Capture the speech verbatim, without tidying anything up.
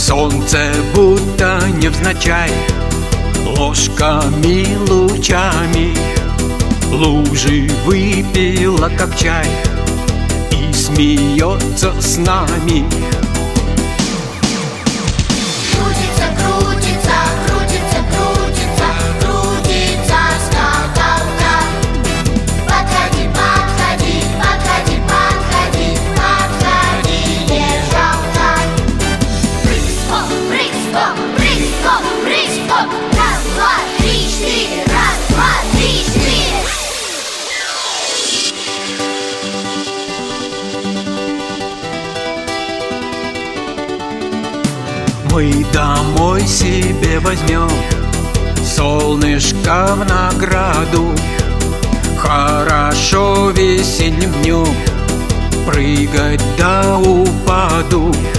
Солнце будто невзначай ложками лучами лужи выпила, как чай, и смеется с нами. Крутится, крутится, крутится, крутится, крутится скакалка. Подходи, подходи, подходи, подходи, подходи, не жалко. Прыг-скок, прыг-скок, прыг-скок, прыг-скок. Раз, два, три, четыре, раз, два, три, четыре. Мы домой себе возьмем солнышко в награду. Хорошо весенним днем прыгать до упаду.